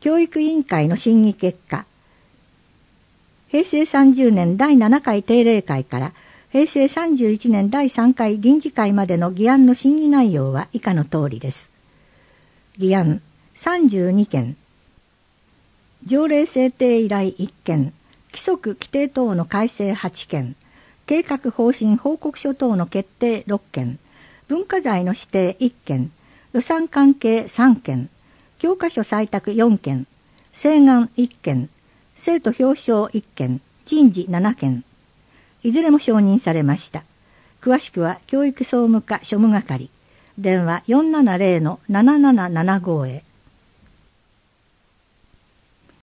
教育委員会の審議結果、平成30年第7回定例会から平成31年第3回臨時会までの議案の審議内容は以下の通りです。議案32件、条例制定依頼1件、規則規定等の改正8件、計画方針報告書等の決定6件、文化財の指定1件、予算関係3件、教科書採択4件、請願1件、生徒表彰1件、人事7件、いずれも承認されました。詳しくは教育総務課庶務係、電話470-7775へ。